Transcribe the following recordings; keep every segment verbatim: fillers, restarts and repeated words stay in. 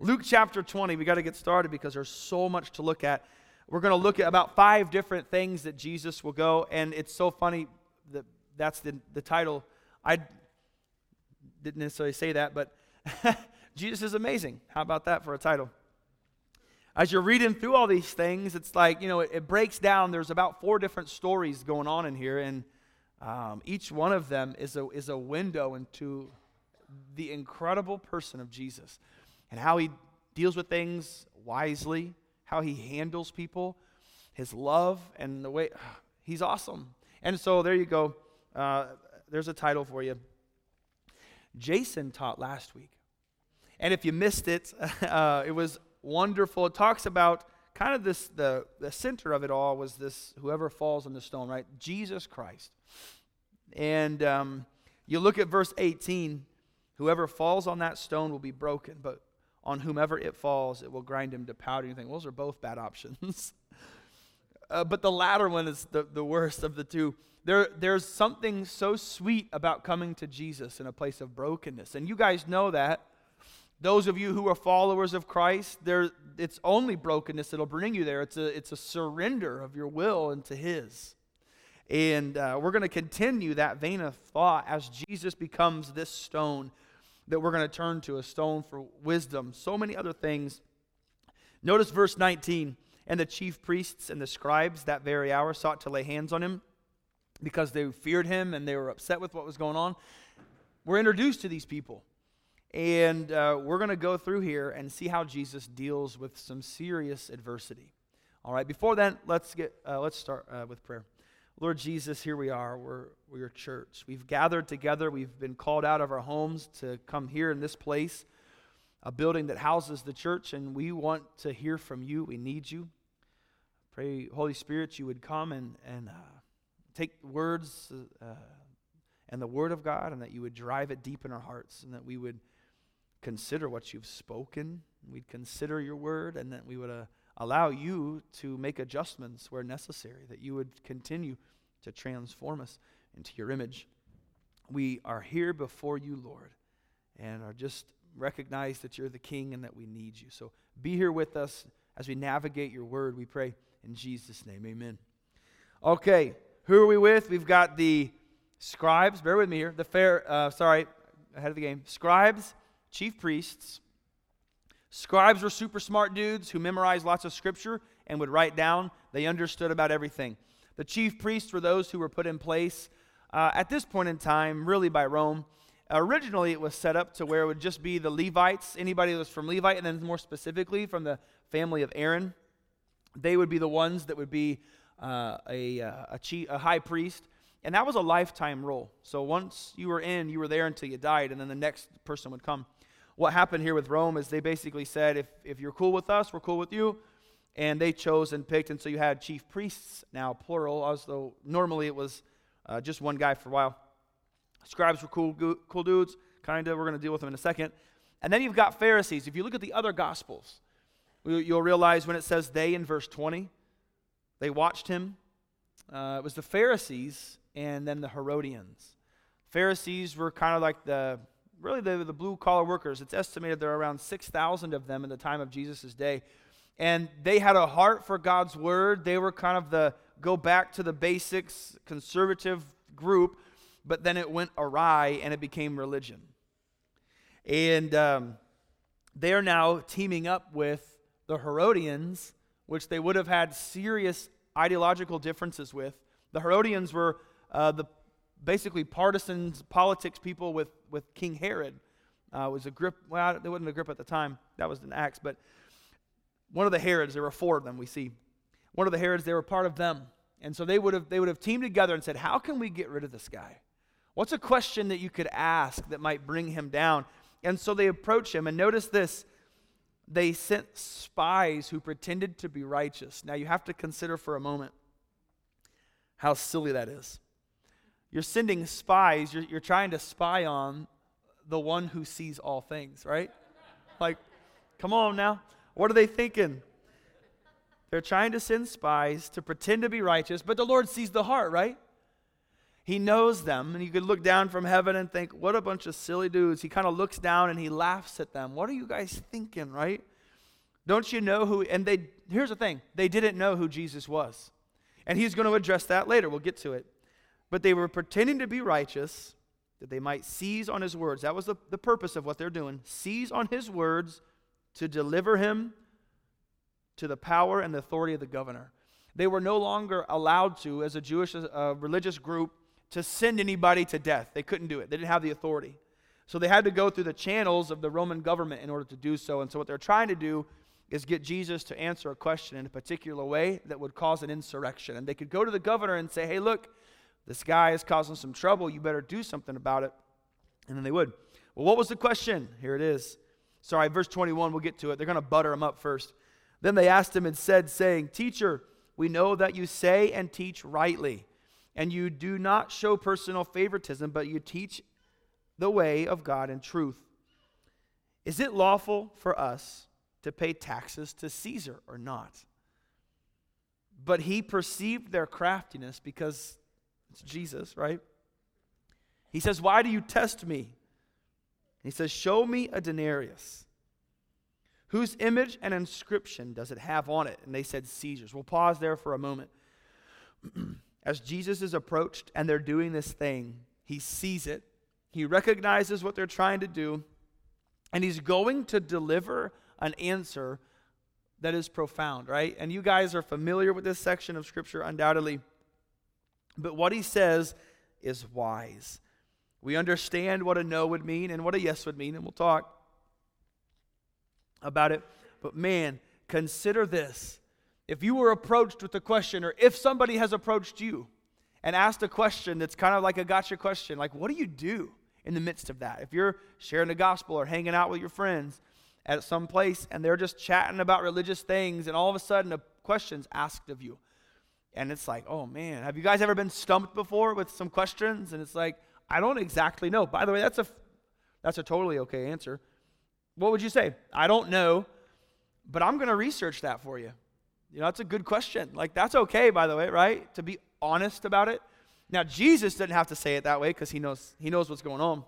Luke chapter twenty, we got to get started because there's so much to look at. We're going to look at about five different things that Jesus will go, and it's so funny that that's the, the title. I didn't necessarily say that, but Jesus is amazing. How about that for a title? As you're reading through all these things, it's like, you know, it, it breaks down. There's about four different stories going on in here, and um, each one of them is a is a window into the incredible person of Jesus and how he deals with things wisely, how he handles people, his love, and the way he's awesome. And so there you go. Uh, there's a title for you. Jason taught last week, and if you missed it, uh, it was wonderful. It talks about kind of this, the, the center of it all was this, whoever falls on the stone, right? Jesus Christ. And um, you look at verse eighteen, whoever falls on that stone will be broken, but on whomever it falls, it will grind him to powder. You think, well, those are both bad options. uh, but the latter one is the, the worst of the two. There, there's something so sweet about coming to Jesus in a place of brokenness. And you guys know that. Those of you who are followers of Christ, there it's only brokenness that'll bring you there. It's a it's a surrender of your will into His. And uh, we're going to continue that vein of thought as Jesus becomes this stone that we're going to turn to, a stone for wisdom. So many other things. Notice verse nineteen. And the chief priests and the scribes that very hour sought to lay hands on him because they feared him and they were upset with what was going on. We're introduced to these people. And uh, we're going to go through here and see how Jesus deals with some serious adversity. All right, before then, let's get uh, let's start uh, with prayer. Lord Jesus, here we are. We're, we're your church. We've gathered together. We've been called out of our homes to come here in this place, a building that houses the church, and we want to hear from you. We need you. Pray, Holy Spirit, you would come and, and uh, take words uh, and the Word of God, and that you would drive it deep in our hearts, and that we would consider what you've spoken. We'd consider your word, and that we would uh, allow you to make adjustments where necessary, that you would continue to transform us into your image. We are here before you, Lord, and are just recognize that you're the King and that we need you. So be here with us as we navigate your word, we pray in Jesus' name, amen. Okay, who are we with? We've got the scribes, bear with me here, the fair, uh, sorry, ahead of the game, scribes, chief priests. Scribes were super smart dudes who memorized lots of scripture and would write down. They understood about everything. The chief priests were those who were put in place uh, at this point in time, really by Rome. Originally, it was set up to where it would just be the Levites, anybody that was from Levite, and then more specifically from the family of Aaron. They would be the ones that would be uh, a, a, chief, a high priest. And that was a lifetime role. So once you were in, you were there until you died, and then the next person would come. What happened here with Rome is they basically said, if, if you're cool with us, we're cool with you. And they chose and picked, and so you had chief priests, now plural, as though normally it was uh, just one guy for a while. Scribes were cool, cool dudes, kind of. We're going to deal with them in a second. And then you've got Pharisees. If you look at the other Gospels, you'll realize when it says they in verse twenty, they watched him. Uh, it was the Pharisees and then the Herodians. Pharisees were kind of like the, really the, the blue-collar workers. It's estimated there are around six thousand of them in the time of Jesus' day. And they had a heart for God's word. They were kind of the go back to the basics, conservative group, but then it went awry and it became religion. And um, they are now teaming up with the Herodians, which they would have had serious ideological differences with. The Herodians were uh, the basically partisans, politics people with, with King Herod. Uh, was a grip. Well, there wasn't a grip at the time. That was an Acts, but one of the Herods. There were four of them. We see one of the Herods. They were part of them, and so they would have they would have teamed together and said, "How can we get rid of this guy? What's a question that you could ask that might bring him down?" And so they approach him, and notice this. They sent spies who pretended to be righteous. Now you have to consider for a moment how silly that is. You're sending spies, you're, you're trying to spy on the one who sees all things, right? Like, come on now. What are they thinking? They're trying to send spies to pretend to be righteous, but the Lord sees the heart, right? He knows them, and you could look down from heaven and think, what a bunch of silly dudes. He kind of looks down and he laughs at them. What are you guys thinking, right? Don't you know who, and they, here's the thing, they didn't know who Jesus was. And he's going to address that later. We'll get to it. But they were pretending to be righteous, that they might seize on his words. That was the, the purpose of what they're doing. Seize on his words to deliver him to the power and the authority of the governor. They were no longer allowed to, as a Jewish uh, religious group, to send anybody to death. They couldn't do it. They didn't have the authority. So they had to go through the channels of the Roman government in order to do so. And so what they're trying to do is get Jesus to answer a question in a particular way that would cause an insurrection. And they could go to the governor and say, hey, look, this guy is causing some trouble. You better do something about it. And then they would. Well, what was the question? Here it is. Sorry, verse twenty-one, we'll get to it. They're going to butter him up first. Then they asked him and said, saying, Teacher, we know that you say and teach rightly, and you do not show personal favoritism, but you teach the way of God in truth. Is it lawful for us to pay taxes to Caesar or not? But he perceived their craftiness because it's Jesus, right? He says, why do you test me? He says, show me a denarius. Whose image and inscription does it have on it? And they said, Caesar's. We'll pause there for a moment. As Jesus is approached and they're doing this thing, he sees it. He recognizes what they're trying to do, and he's going to deliver an answer that is profound, right? And you guys are familiar with this section of Scripture, undoubtedly. But what he says is wise. We understand what a no would mean and what a yes would mean, and we'll talk about it. But man, consider this. If you were approached with a question, or if somebody has approached you and asked a question that's kind of like a gotcha question, like what do you do in the midst of that? If you're sharing the gospel or hanging out with your friends at some place and they're just chatting about religious things and all of a sudden a question's asked of you. And it's like, oh man, have you guys ever been stumped before with some questions? And it's like, I don't exactly know. By the way, that's a, that's a totally okay answer. What would you say? I don't know, but I'm going to research that for you. You know, that's a good question. Like, that's okay, by the way, right? To be honest about it. Now, Jesus didn't have to say it that way because he knows, he knows what's going on.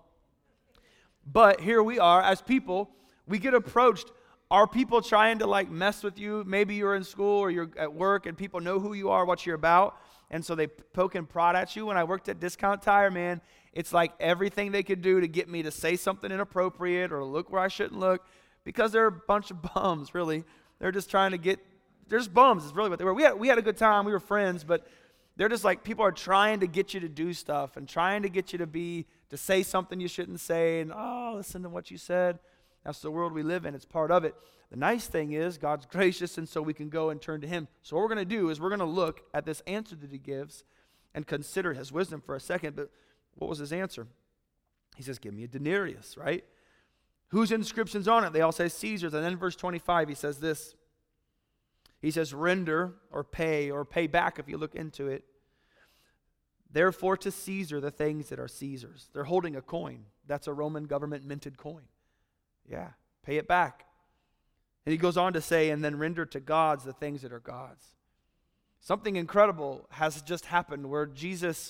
But here we are as people, we get approached. Are people trying to like mess with you? Maybe you're in school or you're at work and people know who you are, what you're about. And so they poke and prod at you. When I worked at Discount Tire, man, it's like everything they could do to get me to say something inappropriate or look where I shouldn't look, because they're a bunch of bums, really. They're just trying to get, they're just bums is really what they were. We had, we had a good time. We were friends, but they're just like, people are trying to get you to do stuff and trying to get you to be, to say something you shouldn't say. And, oh, listen to what you said. That's the world we live in. It's part of it. The nice thing is God's gracious, and so we can go and turn to him. So what we're going to do is we're going to look at this answer that he gives and consider his wisdom for a second. But what was his answer? He says, give me a denarius, right? Whose inscription's on it? They all say Caesar's. And then in verse twenty-five, he says this. He says, render or pay or pay back if you look into it. Therefore to Caesar the things that are Caesar's. They're holding a coin. That's a Roman government minted coin. Yeah, pay it back. And he goes on to say, and then render to God's the things that are God's. Something incredible has just happened where Jesus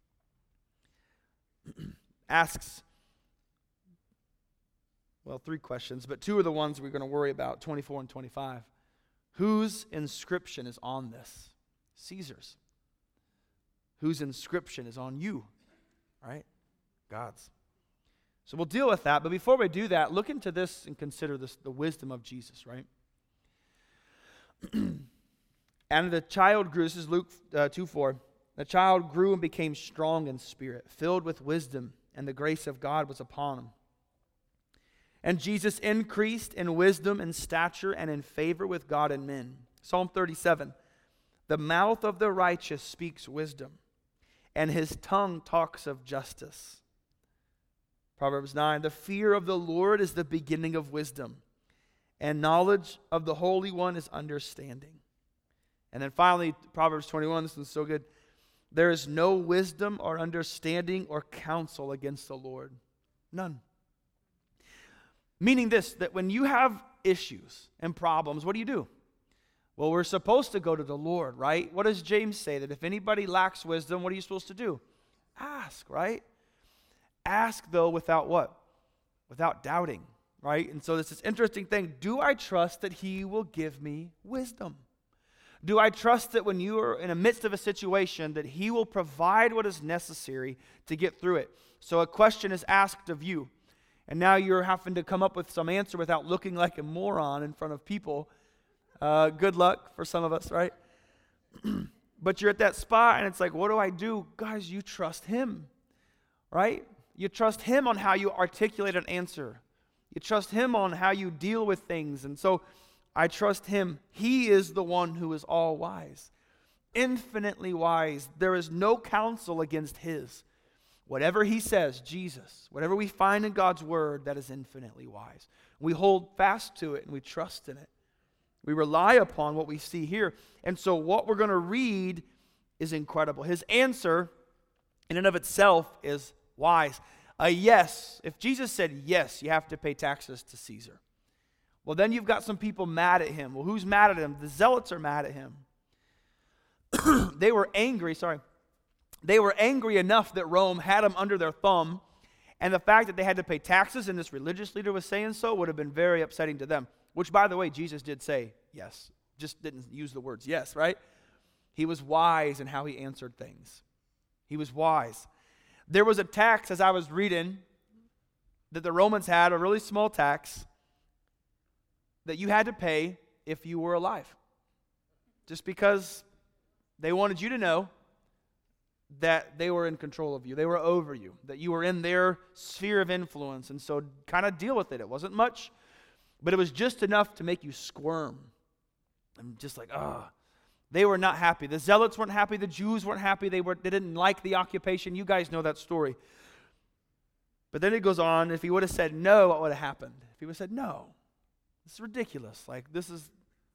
asks, well, three questions, but two are the ones we're going to worry about, twenty-four and twenty-five. Whose inscription is on this? Caesar's. Whose inscription is on you? Right? God's. So we'll deal with that, but before we do that, look into this and consider this, the wisdom of Jesus, right? And the child grew, this is Luke uh, two four, the child grew and became strong in spirit, filled with wisdom, and the grace of God was upon him. And Jesus increased in wisdom and stature and in favor with God and men. Psalm thirty-seven, the mouth of the righteous speaks wisdom, and his tongue talks of justice. Proverbs nine, the fear of the Lord is the beginning of wisdom, and knowledge of the Holy One is understanding. And then finally, Proverbs twenty-one, this is so good. There is no wisdom or understanding or counsel against the Lord. None. Meaning this, that when you have issues and problems, what do you do? Well, we're supposed to go to the Lord, right? What does James say? That if anybody lacks wisdom, what are you supposed to do? ask, right? Ask, though, without what? Without doubting, right? And so this is interesting thing. Do I trust that he will give me wisdom? Do I trust that when you are in the midst of a situation that he will provide what is necessary to get through it? So a question is asked of you, and now you're having to come up with some answer without looking like a moron in front of people. Uh, good luck for some of us, right? But you're at that spot, and it's like, what do I do? Guys, you trust him, right? You trust him on how you articulate an answer. You trust him on how you deal with things. And so I trust him. He is the one who is all wise, infinitely wise. There is no counsel against his. Whatever he says, Jesus, whatever we find in God's word, that is infinitely wise. We hold fast to it and we trust in it. We rely upon what we see here. And so what we're going to read is incredible. His answer in and of itself is wise. A yes. If Jesus said yes, you have to pay taxes to Caesar. Well, then you've got some people mad at him. Well, who's mad at him? The Zealots are mad at him. They were angry, sorry. They were angry enough that Rome had them under their thumb, and the fact that they had to pay taxes and this religious leader was saying so would have been very upsetting to them, which, by the way, Jesus did say yes. Just didn't use the words yes, right? He was wise in how he answered things. He was wise. There was a tax, as I was reading, that the Romans had, a really small tax, that you had to pay if you were alive. Just because they wanted you to know that they were in control of you. They were over you. That you were in their sphere of influence. And so kind of deal with it. It wasn't much, but it was just enough to make you squirm. I'm just like, ah. Oh. They were not happy. The Zealots weren't happy. The Jews weren't happy. They were. They didn't like the occupation. You guys know that story. But then it goes on. If he would have said no, what would have happened? If he would have said no, this is ridiculous. Like this is,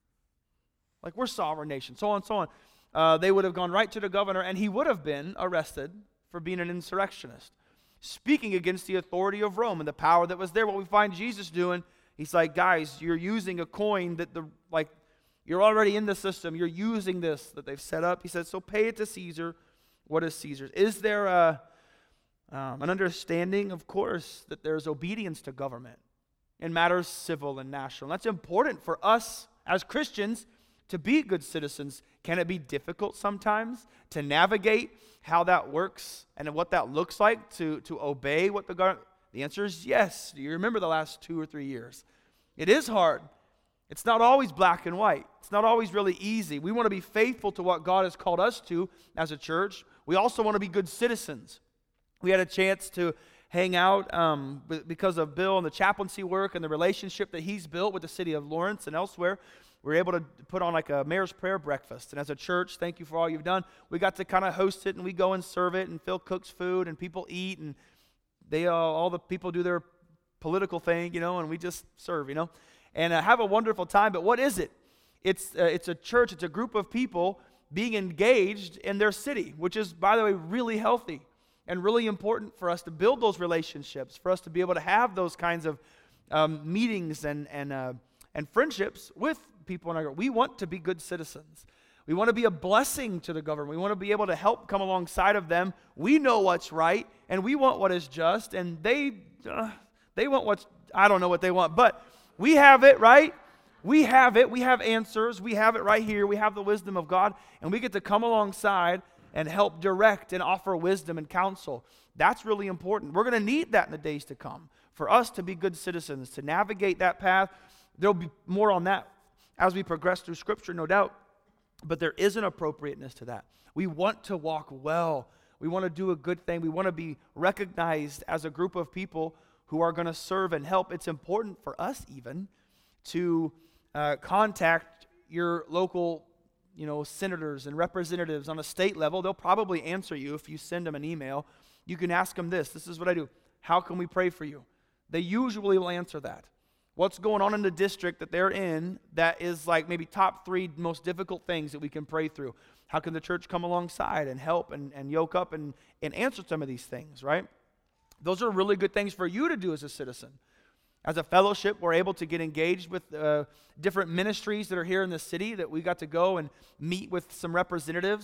like we're sovereign nation, so on and so on. Uh, they would have gone right to the governor, and he would have been arrested for being an insurrectionist, speaking against the authority of Rome and the power that was there. What we find Jesus doing, he's like, guys, you're using a coin that the like. You're already in the system. You're using this that they've set up. He says, so pay it to Caesar. What is Caesar's? Is there a, um, an understanding, of course, that there's obedience to government in matters civil and national? That's important for us as Christians to be good citizens. Can it be difficult sometimes to navigate how that works and what that looks like to, to obey what the government? The answer is yes. Do you remember the last two or three years? It is hard. It's not always black and white. It's not always really easy. We want to be faithful to what God has called us to as a church. We also want to be good citizens. We had a chance to hang out um, because of Bill and the chaplaincy work and the relationship that he's built with the city of Lawrence and elsewhere. We were able to put on like a mayor's prayer breakfast. And as a church, thank you for all you've done. We got to kind of host it, and we go and serve it, and Phil cooks food, and people eat, and they uh, all the people do their political thing, you know, and we just serve, you know. And uh, have a wonderful time. But what is it? It's uh, it's a church. It's a group of people being engaged in their city, which is, by the way, really healthy and really important for us to build those relationships, for us to be able to have those kinds of um, meetings and and uh, and friendships with people in our group. We want to be good citizens. We want to be a blessing to the government. We want to be able to help come alongside of them. We know what's right, and we want what is just, and they uh, they want what's, I don't know what they want, but we have it, right? We have it. We have answers. We have it right here. We have the wisdom of God, and we get to come alongside and help direct and offer wisdom and counsel. That's really important. We're going to need that in the days to come for us to be good citizens, to navigate that path. There'll be more on that as we progress through Scripture, no doubt, but there is an appropriateness to that. We want to walk well. We want to do a good thing. We want to be recognized as a group of people who are going to serve and help. It's important for us even to uh, contact your local, you know, senators and representatives on a state level. They'll probably answer you if you send them an email. You can ask them this. This is what I do. How can we pray for you? They usually will answer that. What's going on in the district that they're in that is like maybe top three most difficult things that we can pray through? How can the church come alongside and help and, and yoke up and, and answer some of these things, right? Those are really good things for you to do as a citizen. As a fellowship, we're able to get engaged with uh, different ministries that are here in the city that we got to go and meet with some representatives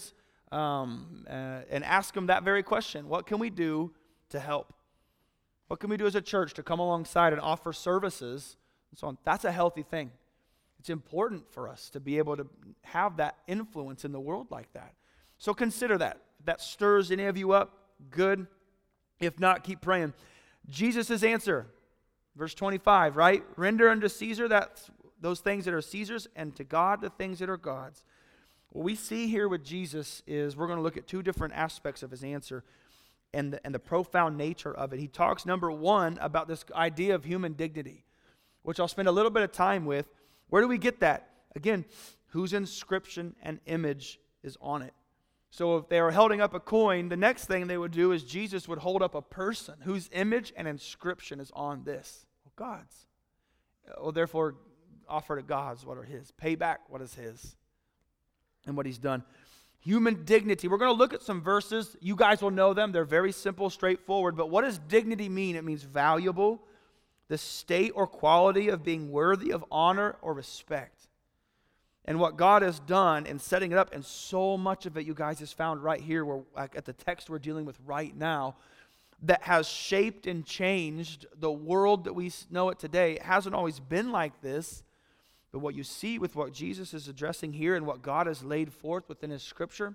um, uh, and ask them that very question. What can we do to help? What can we do as a church to come alongside and offer services and so on? That's a healthy thing. It's important for us to be able to have that influence in the world like that. So consider that. If that stirs any of you up, good. If not, keep praying. Jesus' answer, verse twenty-five, right? Render unto Caesar that's those things that are Caesar's, and to God the things that are God's. What we see here with Jesus is we're going to look at two different aspects of his answer and the, and the profound nature of it. He talks, number one, about this idea of human dignity, which I'll spend a little bit of time with. Where do we get that? Again, whose inscription and image is on it? So if they were holding up a coin, the next thing they would do is Jesus would hold up a person whose image and inscription is on this. Well, God's. Well, therefore, offer to God's what are his. Pay back what is his and what he's done. Human dignity. We're going to look at some verses. You guys will know them. They're very simple, straightforward. But what does dignity mean? It means valuable, the state or quality of being worthy of honor or respect. And what God has done in setting it up, and so much of it, you guys, is found right here, where like at the text we're dealing with right now, that has shaped and changed the world that we know it today. It hasn't always been like this, but what you see with what Jesus is addressing here and what God has laid forth within his scripture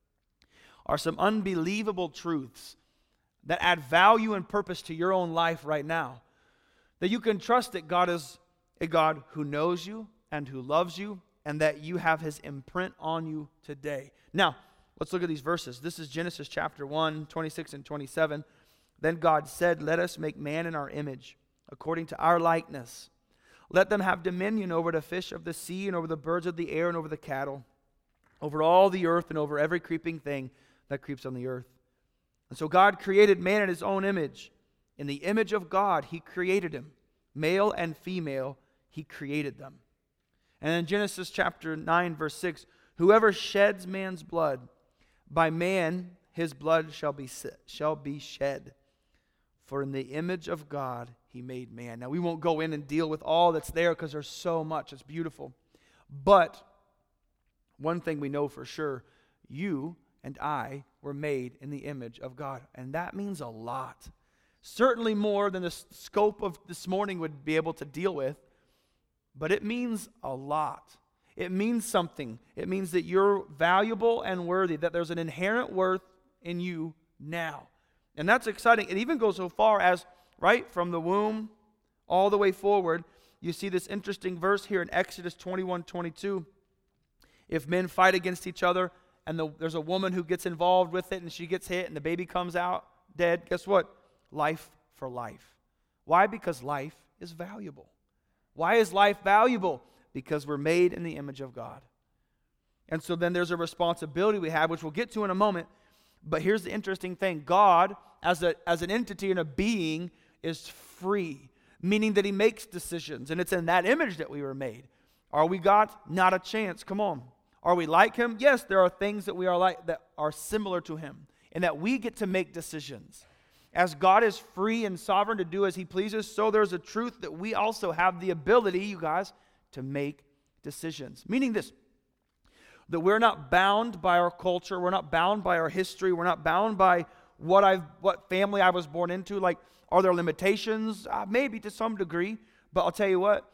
are some unbelievable truths that add value and purpose to your own life right now. That you can trust that God is a God who knows you and who loves you, and that you have his imprint on you today. Now, let's look at these verses. This is Genesis chapter one, twenty-six and twenty-seven. Then God said, let us make man in our image, according to our likeness. Let them have dominion over the fish of the sea and over the birds of the air and over the cattle, over all the earth and over every creeping thing that creeps on the earth. And so God created man in his own image. In the image of God, he created him. Male and female, he created them. And in Genesis chapter nine, verse six, whoever sheds man's blood, by man his blood shall be shall be shed. For in the image of God he made man. Now we won't go in and deal with all that's there because there's so much. It's beautiful. But one thing we know for sure, you and I were made in the image of God. And that means a lot. Certainly more than the scope of this morning would be able to deal with. But it means a lot. It means something. It means that you're valuable and worthy, that there's an inherent worth in you now. And that's exciting. It even goes so far as, right, from the womb all the way forward, you see this interesting verse here in Exodus twenty-one twenty-two. If men fight against each other and the, there's a woman who gets involved with it and she gets hit and the baby comes out dead, guess what? Life for life. Why? Because life is valuable. Why is life valuable? Because we're made in the image of God. And so then there's a responsibility we have, which we'll get to in a moment. But here's the interesting thing. God, as a as an entity and a being, is free, meaning that he makes decisions. And it's in that image that we were made. Are we God? Not a chance. Come on. Are we like him? Yes, there are things that we are like that are similar to him, and that we get to make decisions. As God is free and sovereign to do as he pleases, so there's a truth that we also have the ability, you guys, to make decisions. Meaning this, that we're not bound by our culture, we're not bound by our history, we're not bound by what I've, what family I was born into. Like, are there limitations? Uh, maybe to some degree, but I'll tell you what,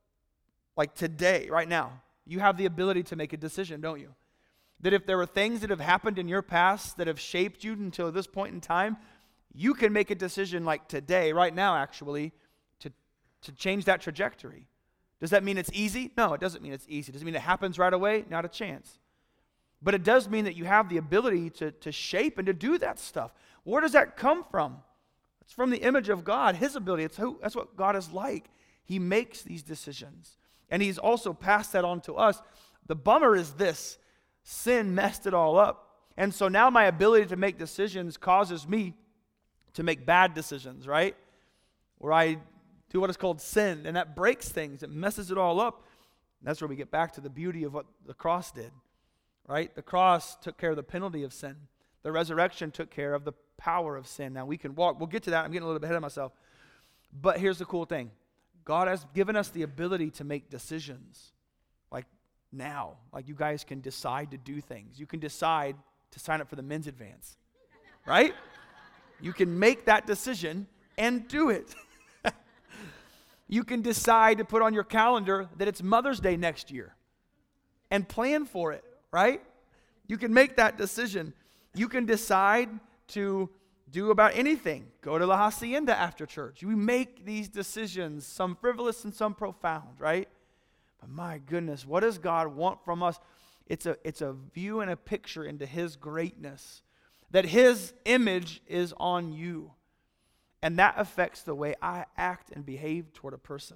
like today, right now, you have the ability to make a decision, don't you? That if there were things that have happened in your past that have shaped you until this point in time, you can make a decision like today, right now actually, to, to change that trajectory. Does that mean it's easy? No, it doesn't mean it's easy. Does it mean it happens right away? Not a chance. But it does mean that you have the ability to, to shape and to do that stuff. Where does that come from? It's from the image of God, his ability. It's who, that's what God is like. He makes these decisions. And he's also passed that on to us. The bummer is this. Sin messed it all up. And so now my ability to make decisions causes me to make bad decisions, right? Where I do what is called sin, and that breaks things. It messes it all up. And that's where we get back to the beauty of what the cross did, right? The cross took care of the penalty of sin. The resurrection took care of the power of sin. Now we can walk. We'll get to that. I'm getting a little bit ahead of myself. But here's the cool thing. God has given us the ability to make decisions. Like now. Like you guys can decide to do things. You can decide to sign up for the men's advance, right? You can make that decision and do it. You can decide to put on your calendar that it's Mother's Day next year and plan for it, right? You can make that decision. You can decide to do about anything. Go to La Hacienda after church. We make these decisions, some frivolous and some profound, right? But my goodness, what does God want from us? It's a, it's a view and a picture into His greatness, that His image is on you. And that affects the way I act and behave toward a person.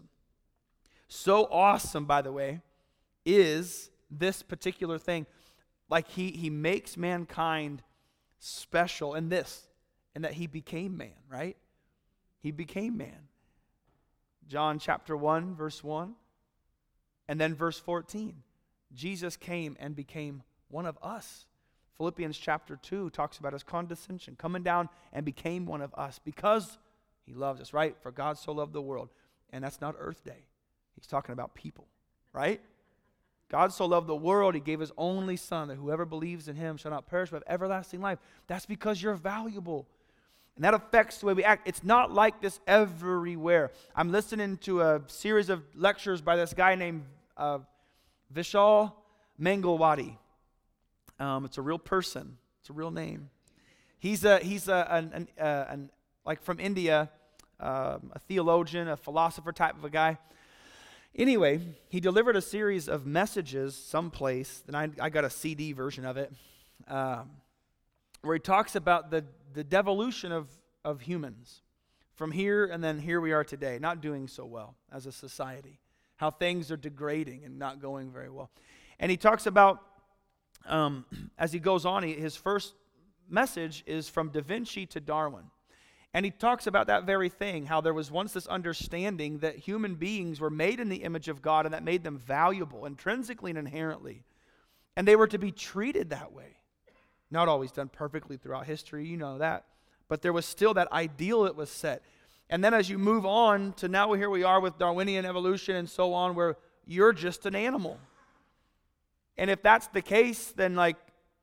So awesome, by the way, is this particular thing. Like he, he makes mankind special in this, in that He became man, right? He became man. John chapter one, verse one, and then verse fourteen. Jesus came and became one of us. Philippians chapter two talks about His condescension, coming down and became one of us because He loves us, right? For God so loved the world. And that's not Earth Day. He's talking about people, right? God so loved the world, He gave His only Son, that whoever believes in Him shall not perish but have everlasting life. That's because you're valuable. And that affects the way we act. It's not like this everywhere. I'm listening to a series of lectures by this guy named uh, Vishal Mangalwadi. Um, it's a real person. It's a real name. He's a he's a an, an, uh, an like from India, um, a theologian, a philosopher type of a guy. Anyway, he delivered a series of messages someplace, and I, I got a C D version of it, um, where he talks about the the devolution of of humans from here, and then here we are today, not doing so well as a society, how things are degrading and not going very well. And he talks about, um, as he goes on, he, his first message is from Da Vinci to Darwin. And he talks about that very thing, how there was once this understanding that human beings were made in the image of God, and that made them valuable intrinsically and inherently. And they were to be treated that way. Not always done perfectly throughout history, you know that. But there was still that ideal that was set. And then as you move on to now, here we are with Darwinian evolution and so on, where you're just an animal. And if that's the case, then like,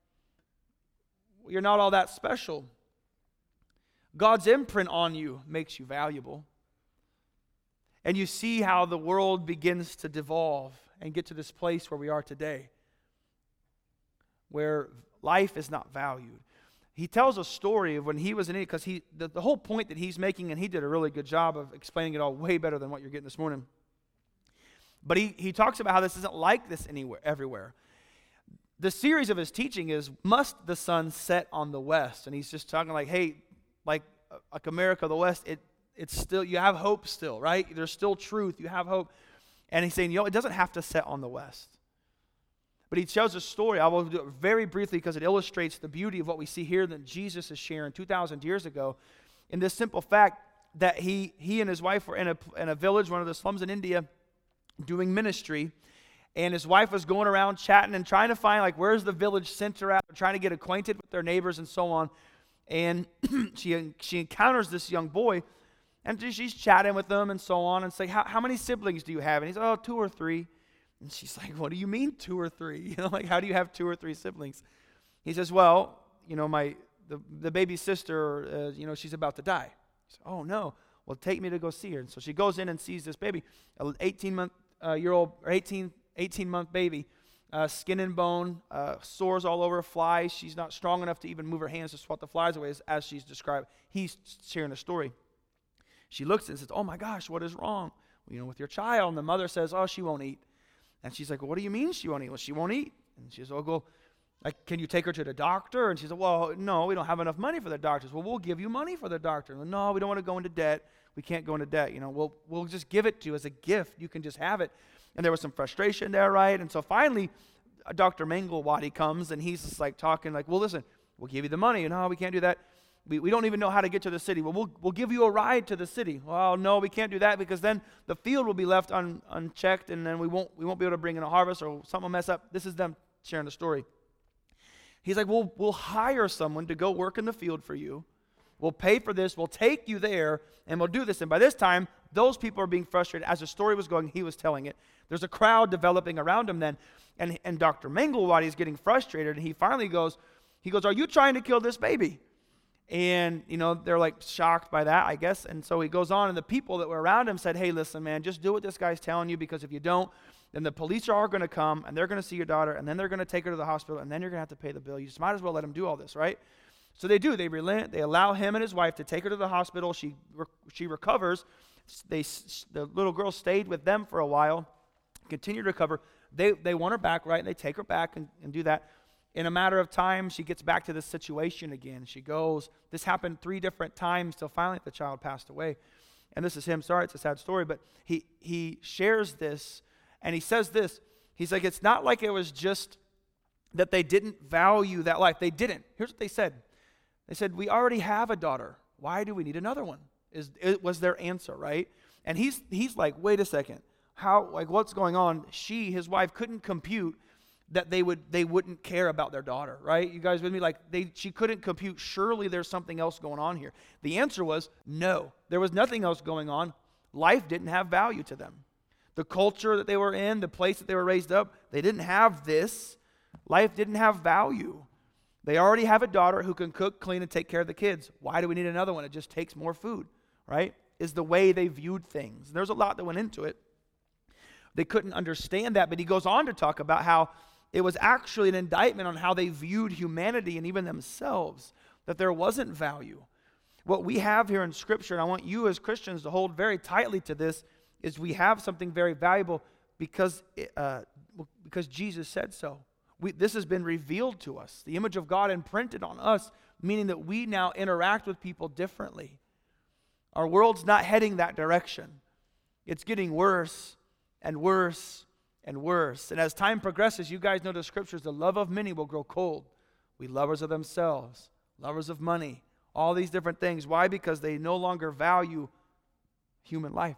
you're not all that special. God's imprint on you makes you valuable. And you see how the world begins to devolve and get to this place where we are today, where life is not valued. He tells a story of when he was in India, because he the, the whole point that he's making, and he did a really good job of explaining it all way better than what you're getting this morning. But he, he talks about how this isn't like this anywhere, everywhere. The series of his teaching is, must the sun set on the west? And he's just talking like, hey, like like America, the West, it it's still, you have hope still, right? There's still truth, you have hope. And he's saying, you know, it doesn't have to set on the west. But he tells a story. I will do it very briefly because it illustrates the beauty of what we see here that Jesus is sharing two thousand years ago. In this simple fact that he he and his wife were in a, in a village, one of the slums in India, doing ministry. And his wife was going around chatting and trying to find, like, where's the village center at, trying to get acquainted with their neighbors and so on. And she she encounters this young boy, and she's chatting with him and so on, and say, how, how many siblings do you have? And he's, oh, two or three. And she's like, what do you mean two or three? You know, like, how do you have two or three siblings? He says, well, you know, my the, the baby sister, uh, you know, she's about to die. He says, oh, no. Well, take me to go see her. And so she goes in and sees this baby, an eighteen-month-year-old, uh, or eighteen, eighteen-month baby, uh, skin and bone, uh, sores all over, flies. She's not strong enough to even move her hands to swat the flies away, as, as she's described. He's sharing a story. She looks and says, oh, my gosh, what is wrong? Well, you know, with your child. And the mother says, oh, she won't eat. And she's like, well, what do you mean she won't eat? Well, she won't eat. And she says, oh, go, like, can you take her to the doctor? And she said, well, no, we don't have enough money for the doctors. Well, we'll give you money for the doctor. And, no, we don't want to go into debt. We can't go into debt. You know, we'll, we'll just give it to you as a gift. You can just have it. And there was some frustration there, right? And so finally, Doctor Mangalwadi comes, and he's just like talking like, well, listen, we'll give you the money. No, we can't do that. We, we don't even know how to get to the city. Well, we'll we'll give you a ride to the city. Well, no, we can't do that because then the field will be left un, unchecked, and then we won't we won't be able to bring in a harvest, or something will mess up. This is them sharing the story. He's like, we'll we'll hire someone to go work in the field for you. We'll pay for this. We'll take you there, and we'll do this. And by this time, those people are being frustrated. As the story was going, he was telling it. There's a crowd developing around him then, and and Doctor Mangalwadi is getting frustrated, and he finally goes, He goes, are you trying to kill this baby? And, you know, they're like shocked by that, I guess. And so he goes on, and the people that were around him said, hey, listen, man, just do what this guy's telling you, because if you don't, then the police are going to come, and they're going to see your daughter, and then they're going to take her to the hospital, and then you're going to have to pay the bill. You just might as well let him do all this, right? So they do. They relent. They allow him and his wife to take her to the hospital. She she recovers. They the little girl stayed with them for a while, continued to recover. They they want her back, right? And they take her back and, and do that. In a matter of time, she gets back to this situation again. She goes. This happened three different times till finally the child passed away. And this is him. Sorry, it's a sad story, but he he shares this, and he says this. He's like, it's not like it was just that they didn't value that life. They didn't. Here's what they said. They said, we already have a daughter. Why do we need another one? Is it was their answer, right? And he's he's like, wait a second. How, like, what's going on? She, his wife, couldn't compute that they would they wouldn't care about their daughter, right? You guys with me? Like, they she couldn't compute, surely there's something else going on here. The answer was no. There was nothing else going on. Life didn't have value to them. The culture that they were in, the place that they were raised up, they didn't have this. Life didn't have value. They already have a daughter who can cook, clean, and take care of the kids. Why do we need another one? It just takes more food, right? Is the way they viewed things. There's a lot that went into it. They couldn't understand that, but he goes on to talk about how it was actually an indictment on how they viewed humanity and even themselves, that there wasn't value. What we have here in Scripture, and I want you as Christians to hold very tightly to this, is we have something very valuable because, uh, because Jesus said so. We, this has been revealed to us, the image of God imprinted on us, meaning that we now interact with people differently. Our world's not heading that direction. It's getting worse and worse and worse. And as time progresses, you guys know the Scriptures, the love of many will grow cold. We lovers of themselves, lovers of money, all these different things. Why? Because they no longer value human life.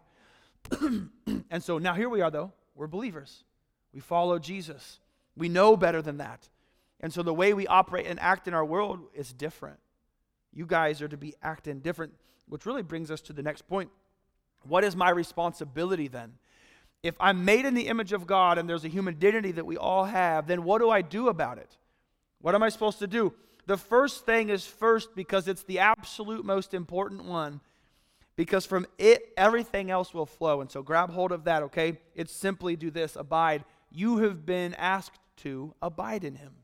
And so now here we are, though. We're believers. We follow Jesus. We know better than that. And so the way we operate and act in our world is different. You guys are to be acting different, which really brings us to the next point. What is my responsibility then? If I'm made in the image of God and there's a human dignity that we all have, then what do I do about it? What am I supposed to do? The first thing is first because it's the absolute most important one. Because from it, everything else will flow. And so grab hold of that, okay? It's simply do this, abide. You have been asked to abide in him.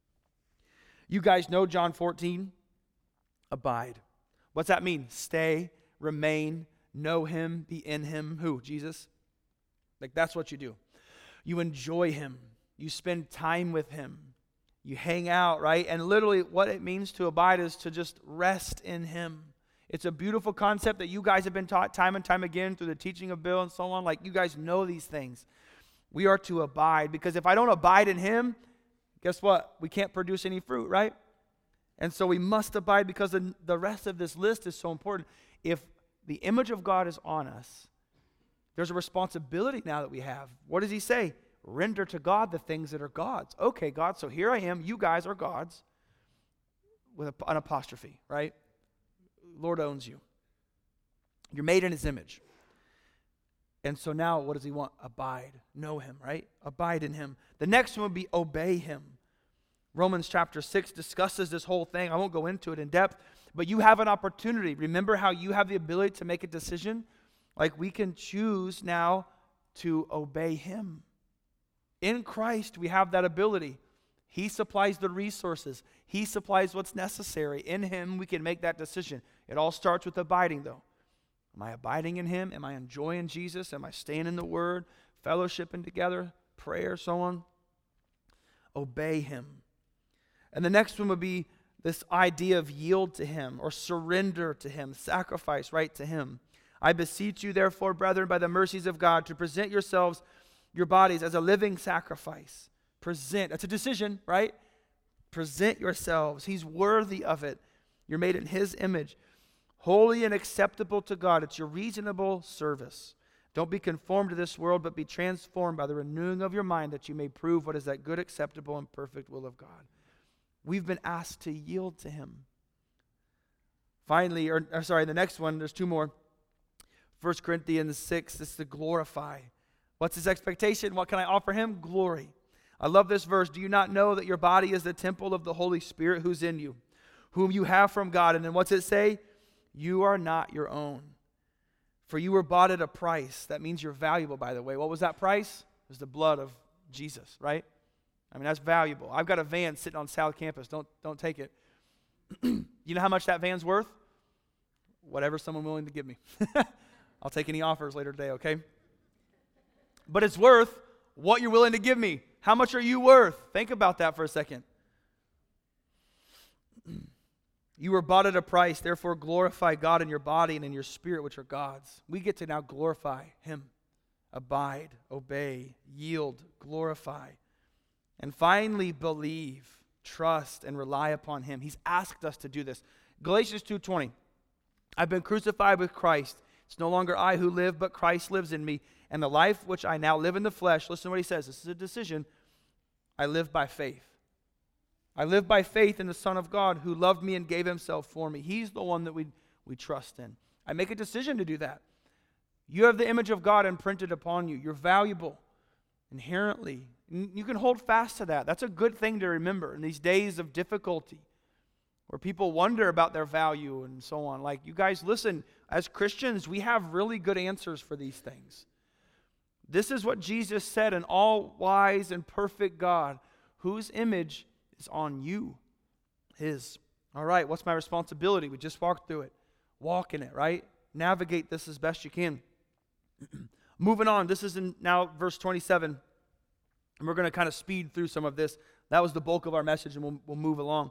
You guys know John fourteen? Abide. What's that mean? Stay, remain, know him, be in him. Who? Jesus? Like, that's what you do. You enjoy him. You spend time with him. You hang out, right? And literally what it means to abide is to just rest in him. It's a beautiful concept that you guys have been taught time and time again through the teaching of Bill and so on. Like, you guys know these things. We are to abide, because if I don't abide in him, guess what? We can't produce any fruit, right? And so we must abide, because the, the rest of this list is so important. If the image of God is on us, there's a responsibility now that we have. What does he say? Render to God the things that are God's. Okay, God, so here I am. You guys are God's, with an apostrophe, right? Lord owns you. You're made in his image. And so now what does he want? Abide. Know him, right? Abide in him. The next one would be obey him. Romans chapter six discusses this whole thing. I won't go into it in depth, but you have an opportunity. Remember how you have the ability to make a decision? Like, we can choose now to obey him. In Christ, we have that ability. He supplies the resources. He supplies what's necessary. In him, we can make that decision. It all starts with abiding, though. Am I abiding in him? Am I enjoying Jesus? Am I staying in the Word, fellowshipping together, prayer, so on? Obey him. And the next one would be this idea of yield to him, or surrender to him, sacrifice right to him. I beseech you, therefore, brethren, by the mercies of God, to present yourselves, your bodies, as a living sacrifice. Present. That's a decision, right? Present yourselves. He's worthy of it. You're made in his image. Holy and acceptable to God. It's your reasonable service. Don't be conformed to this world, but be transformed by the renewing of your mind, that you may prove what is that good, acceptable, and perfect will of God. We've been asked to yield to him. Finally, or, or sorry, the next one, there's two more. First Corinthians six, this is to glorify. What's his expectation? What can I offer him? Glory. I love this verse. Do you not know that your body is the temple of the Holy Spirit who's in you, whom you have from God? And then what's it say? You are not your own. For you were bought at a price. That means you're valuable, by the way. What was that price? It was the blood of Jesus, right? I mean, that's valuable. I've got a van sitting on South Campus. Don't, don't take it. You know how much that van's worth? Whatever someone willing to give me. I'll take any offers later today, okay? But it's worth what you're willing to give me. How much are you worth? Think about that for a second. You were bought at a price, therefore glorify God in your body and in your spirit, which are God's. We get to now glorify Him. Abide, obey, yield, glorify. And finally believe, trust, and rely upon Him. He's asked us to do this. Galatians two twenty. I've been crucified with Christ. It's no longer I who live, but Christ lives in me. And the life which I now live in the flesh, listen to what he says. This is a decision. I live by faith. I live by faith in the Son of God who loved me and gave Himself for me. He's the one that we, we trust in. I make a decision to do that. You have the image of God imprinted upon you. You're valuable inherently. You can hold fast to that. That's a good thing to remember in these days of difficulty where people wonder about their value and so on. Like, you guys, listen, as Christians, we have really good answers for these things. This is what Jesus said, an all-wise and perfect God whose image is on you, His. All right, what's my responsibility? We just walked through it. Walk in it, right? Navigate this as best you can. Moving on, this is in now verse twenty-seven, and we're going to kind of speed through some of this. That was the bulk of our message, and we'll, we'll move along.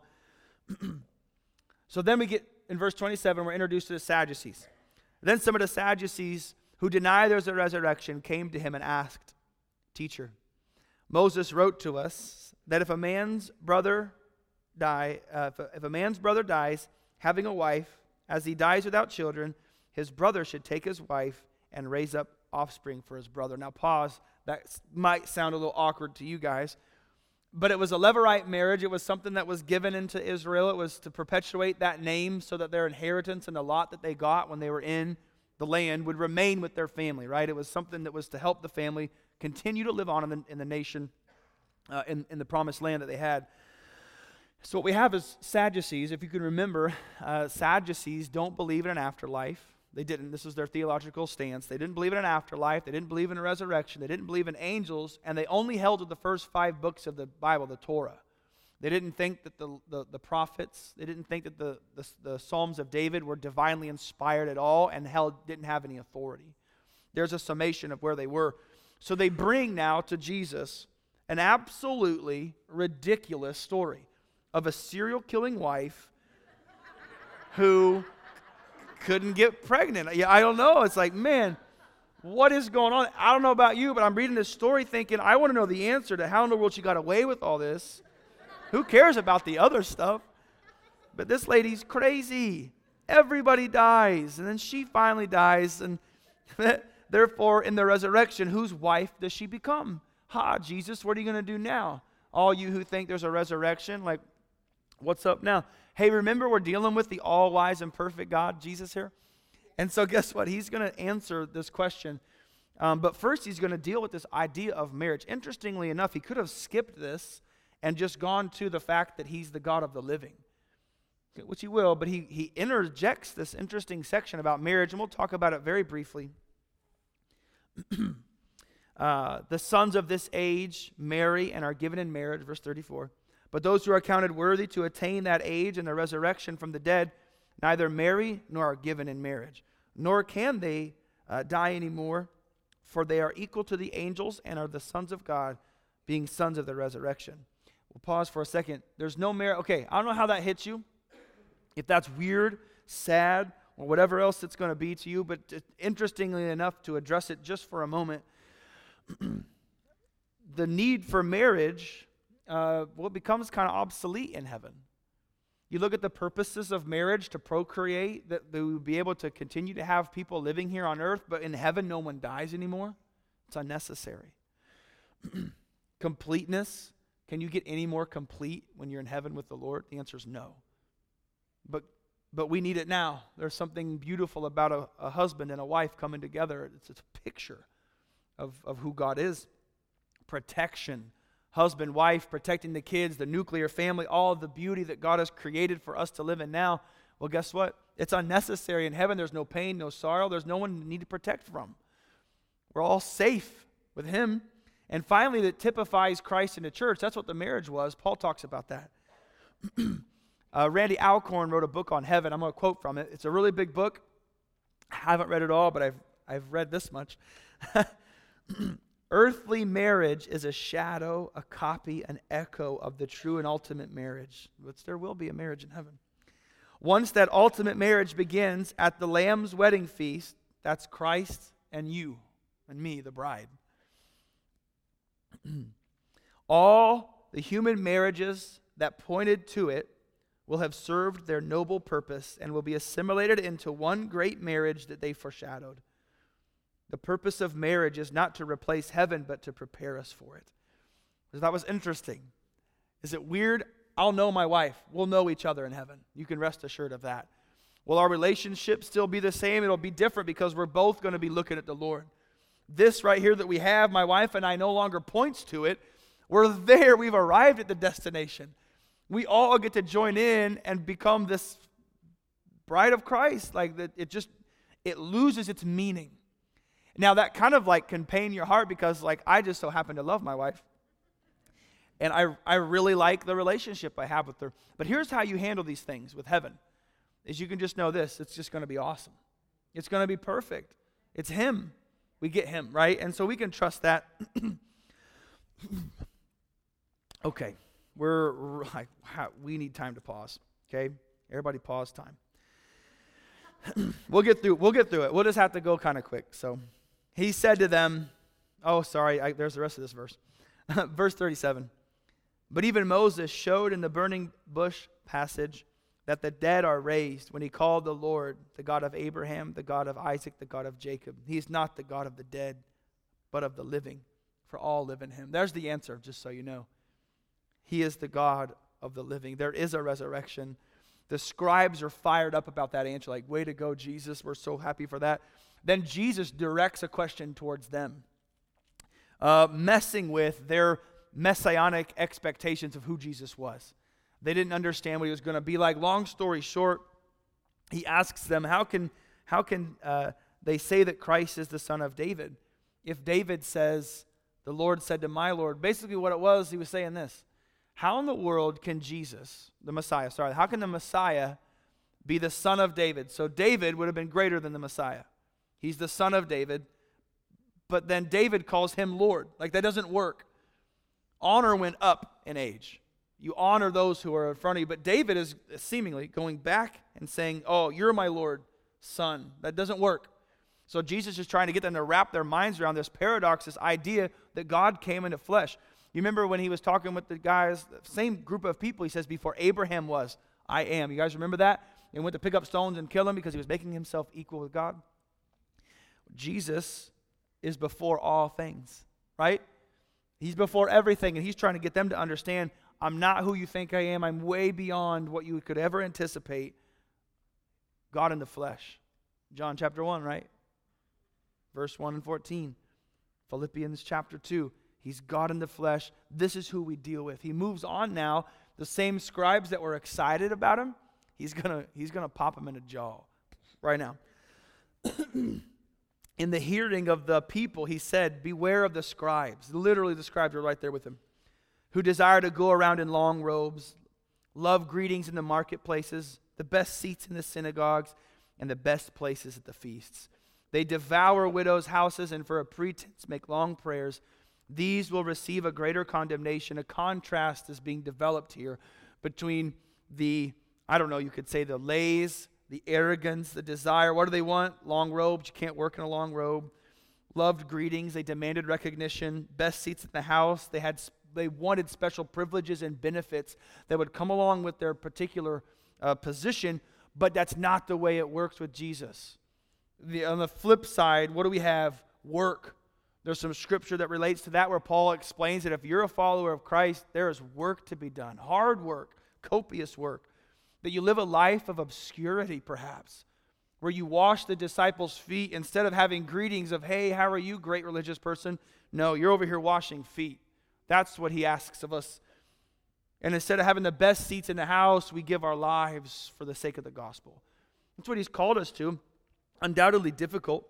So then we get, in verse twenty-seven, we're introduced to the Sadducees. Then some of the Sadducees who deny there's a resurrection came to him and asked, Teacher, Moses wrote to us that if a man's brother die, uh, if, a, if a man's brother dies, having a wife, as he dies without children, his brother should take his wife and raise up offspring for his brother. Now pause. That might sound a little awkward to you guys, but it was a Levirate marriage. It was something that was given into Israel. It was to perpetuate that name so that their inheritance and the lot that they got when they were in the land would remain with their family, right? It was something that was to help the family continue to live on in the, in the nation, uh, in, in the promised land that they had. So what we have is Sadducees. If you can remember, uh, Sadducees don't believe in an afterlife. They didn't. This is their theological stance. They didn't believe in an afterlife. They didn't believe in a resurrection. They didn't believe in angels. And they only held to the first five books of the Bible, the Torah. They didn't think that the, the, the prophets, they didn't think that the, the, the Psalms of David were divinely inspired at all and held, didn't have any authority. There's a summation of where they were. So they bring now to Jesus an absolutely ridiculous story of a serial-killing wife who couldn't get pregnant. Yeah, I don't know. It's like, man, what is going on? I don't know about you, but I'm reading this story thinking, I want to know the answer to how in the world she got away with all this. Who cares about the other stuff? But this lady's crazy. Everybody dies, and then she finally dies, and therefore, in the resurrection, whose wife does she become? Ha, Jesus, what are you going to do now? All you who think there's a resurrection, like, what's up now? Hey, remember we're dealing with the all-wise and perfect God, Jesus here? And so guess what? He's going to answer this question. Um, but first, he's going to deal with this idea of marriage. Interestingly enough, he could have skipped this and just gone to the fact that He's the God of the living, which He will, but he, he interjects this interesting section about marriage, and we'll talk about it very briefly. uh, the sons of this age marry and are given in marriage, verse thirty-four. But those who are counted worthy to attain that age and the resurrection from the dead neither marry nor are given in marriage, nor can they uh, die anymore, for they are equal to the angels and are the sons of God, being sons of the resurrection. We'll pause for a second. There's no marriage. Okay, I don't know how that hits you. If that's weird, sad, or whatever else it's going to be to you, but interestingly enough, to address it just for a moment, the need for marriage, uh, well, it becomes kind of obsolete in heaven. You look at the purposes of marriage to procreate, that we would be able to continue to have people living here on earth, but in heaven no one dies anymore. It's unnecessary. Completeness. Can you get any more complete when you're in heaven with the Lord? The answer is no. But but we need it now. There's something beautiful about a, a husband and a wife coming together. It's, it's a picture of, of who God is. Protection, husband, wife, protecting the kids, the nuclear family, all of the beauty that God has created for us to live in now. Well, guess what? It's unnecessary. In heaven, there's no pain, no sorrow. There's no one to need to protect from. We're all safe with him. And finally, that typifies Christ in the church. That's what the marriage was. Paul talks about that. uh, Randy Alcorn wrote a book on heaven. I'm going to quote from it. It's a really big book. I haven't read it all, but I've, I've read this much. Earthly marriage is a shadow, a copy, an echo of the true and ultimate marriage, which there will be a marriage in heaven. Once that ultimate marriage begins at the Lamb's wedding feast, that's Christ and you and me, the bride. All the human marriages that pointed to it will have served their noble purpose and will be assimilated into one great marriage that they foreshadowed. The purpose of marriage is not to replace heaven, but to prepare us for it. So that was interesting. Is it weird? I'll know my wife. We'll know each other in heaven. You can rest assured of that. Will our relationship still be the same? It'll be different because we're both going to be looking at the Lord. This right here that we have, my wife and I, no longer points to it. We're there. We've arrived at the destination. We all get to join in and become this bride of Christ. Like that, it just, it loses its meaning. Now that kind of like can pain your heart because like I just so happen to love my wife. And I, I really like the relationship I have with her. But here's how you handle these things with heaven. Is you can just know this. It's just going to be awesome. It's going to be perfect. It's him. We get him, right? And so we can trust that. Okay. We're like, we need time to pause. Okay? Everybody pause time. We'll get through We'll get through it. We'll just have to go kind of quick. So he said to them, oh, sorry, I, there's the rest of this verse. Verse thirty-seven. But even Moses showed in the burning bush passage that the dead are raised when he called the Lord the God of Abraham, the God of Isaac, the God of Jacob. He is not the God of the dead, but of the living, for all live in him. There's the answer, just so you know. He is the God of the living. There is a resurrection. The scribes are fired up about that answer, like, way to go, Jesus. We're so happy for that. Then Jesus directs a question towards them, uh, messing with their messianic expectations of who Jesus was. They didn't understand what he was going to be like. Long story short, he asks them, how can, how can uh, they say that Christ is the son of David? If David says, the Lord said to my Lord, basically what it was, he was saying this. How in the world can Jesus, the Messiah, sorry, how can the Messiah be the son of David? So David would have been greater than the Messiah. He's the son of David, but then David calls him Lord. Like that doesn't work. Honor went up in age. You honor those who are in front of you, but David is seemingly going back and saying, oh, you're my Lord, son. That doesn't work. So Jesus is trying to get them to wrap their minds around this paradox, this idea that God came into flesh. You remember when he was talking with the guys, the same group of people, he says, before Abraham was, I am. You guys remember that? They went to pick up stones and kill him because he was making himself equal with God. Jesus is before all things, right? He's before everything, and he's trying to get them to understand, I'm not who you think I am. I'm way beyond what you could ever anticipate. God in the flesh. John chapter one, right? Verse one and fourteen. Philippians chapter two. He's God in the flesh. This is who we deal with. He moves on now. The same scribes that were excited about him, he's gonna, he's gonna pop him in the jaw right now. In the hearing of the people, he said, beware of the scribes. Literally, the scribes were right there with him. Who desire to go around in long robes, love greetings in the marketplaces, the best seats in the synagogues, and the best places at the feasts. They devour widows' houses and for a pretense make long prayers. These will receive a greater condemnation. A contrast is being developed here between the, I don't know, you could say the lays, the arrogance, the desire. What do they want? Long robes. You can't work in a long robe. Loved greetings. They demanded recognition. Best seats in the house. They had They wanted special privileges and benefits that would come along with their particular uh, position, but that's not the way it works with Jesus. The, on the flip side, what do we have? Work. There's some scripture that relates to that where Paul explains that if you're a follower of Christ, there is work to be done. Hard work, copious work. That you live a life of obscurity, perhaps, where you wash the disciples' feet instead of having greetings of, hey, how are you, great religious person? No, you're over here washing feet. That's what he asks of us. And instead of having the best seats in the house, we give our lives for the sake of the gospel. That's what he's called us to. Undoubtedly difficult.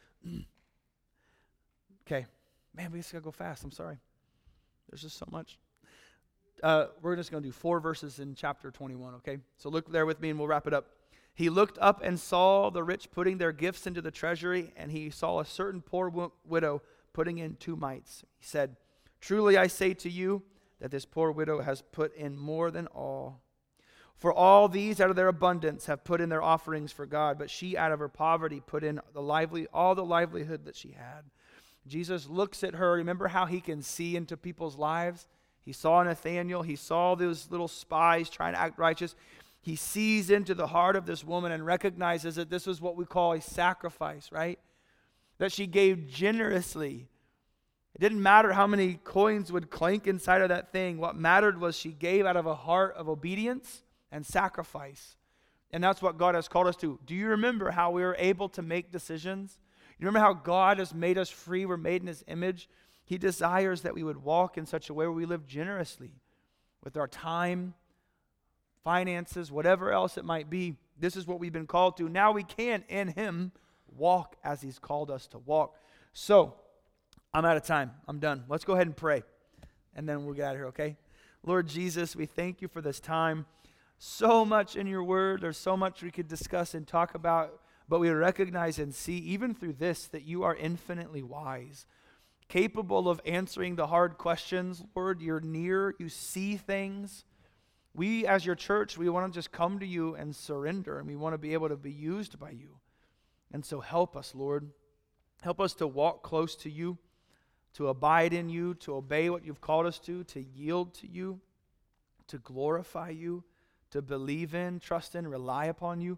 Okay. Man, we just got to go fast. I'm sorry. There's just so much. Uh, we're just going to do four verses in chapter twenty-one, okay? So look there with me and we'll wrap it up. He looked up and saw the rich putting their gifts into the treasury, and he saw a certain poor w- widow putting in two mites. He said, "Truly I say to you that this poor widow has put in more than all. For all these out of their abundance have put in their offerings for God, but she out of her poverty put in the lively all the livelihood that she had." Jesus looks at her. Remember how he can see into people's lives? He saw Nathanael. He saw those little spies trying to act righteous. He sees into the heart of this woman and recognizes that this is what we call a sacrifice, right? That she gave generously. It didn't matter how many coins would clank inside of that thing. What mattered was she gave out of a heart of obedience and sacrifice. And that's what God has called us to. Do you remember how we were able to make decisions? You remember how God has made us free? We're made in his image. He desires that we would walk in such a way where we live generously with our time, finances, whatever else it might be. This is what we've been called to. Now we can, in him, walk as he's called us to walk. So, I'm out of time. I'm done. Let's go ahead and pray, and then we'll get out of here, okay? Lord Jesus, we thank you for this time. So much in your word. There's so much we could discuss and talk about, but we recognize and see, even through this, that you are infinitely wise, capable of answering the hard questions. Lord, you're near. You see things. We, as your church, we want to just come to you and surrender, and we want to be able to be used by you. And so help us, Lord. Help us to walk close to you, to abide in you, to obey what you've called us to, to yield to you, to glorify you, to believe in, trust in, rely upon you.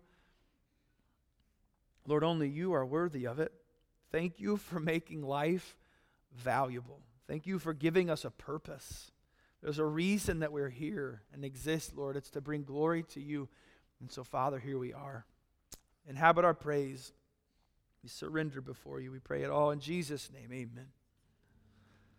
Lord, only you are worthy of it. Thank you for making life valuable. Thank you for giving us a purpose. There's a reason that we're here and exist, Lord. It's to bring glory to you. And so, Father, here we are. Inhabit our praise. We surrender before you. We pray it all in Jesus' name. Amen.